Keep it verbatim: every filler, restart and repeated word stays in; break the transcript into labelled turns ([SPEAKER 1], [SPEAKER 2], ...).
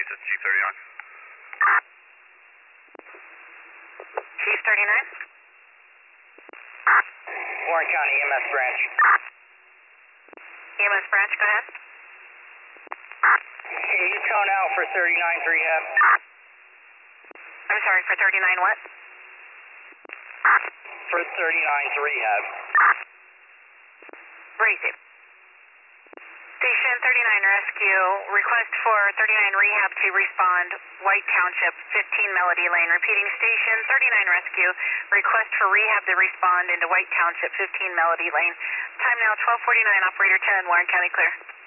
[SPEAKER 1] to Chief thirty-nine.
[SPEAKER 2] Chief thirty-nine?
[SPEAKER 3] Warren County E M S branch.
[SPEAKER 2] E M S branch, go ahead.
[SPEAKER 3] Can you tone out for thirty-nine's rehab?
[SPEAKER 2] I'm sorry, for thirty-nine what?
[SPEAKER 3] For thirty-nine's rehab.
[SPEAKER 2] Raise it. Station thirty-nine Rescue, request for thirty-nine Rehab to respond, White Township, fifteen Melody Lane. Repeating, Station thirty-nine Rescue, request for Rehab to respond into White Township, fifteen Melody Lane. Time now twelve forty-nine, Operator ten, Warren County clear.